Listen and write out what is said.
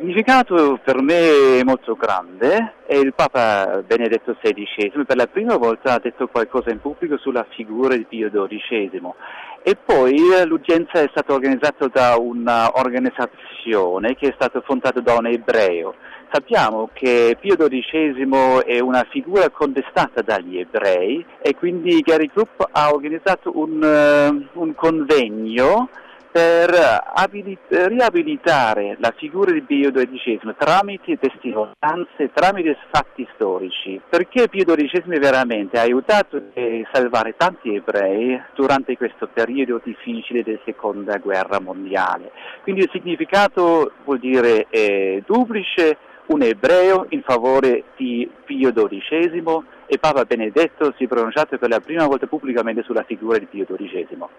significato per me è molto grande e il Papa Benedetto XVI per la prima volta ha detto qualcosa in pubblico sulla figura di Pio XII e poi l'udienza è stata organizzata da un'organizzazione che è stata fondata da un ebreo. Sappiamo che Pio XII è una figura contestata dagli ebrei e quindi Gary Group ha organizzato un convegno per riabilitare la figura di Pio XII tramite testimonianze, tramite fatti storici, perché Pio XII veramente ha aiutato a salvare tanti ebrei durante questo periodo difficile della seconda guerra mondiale. Quindi il significato vuol dire duplice, un ebreo in favore di Pio XII e Papa Benedetto si è pronunciato per la prima volta pubblicamente sulla figura di Pio XII.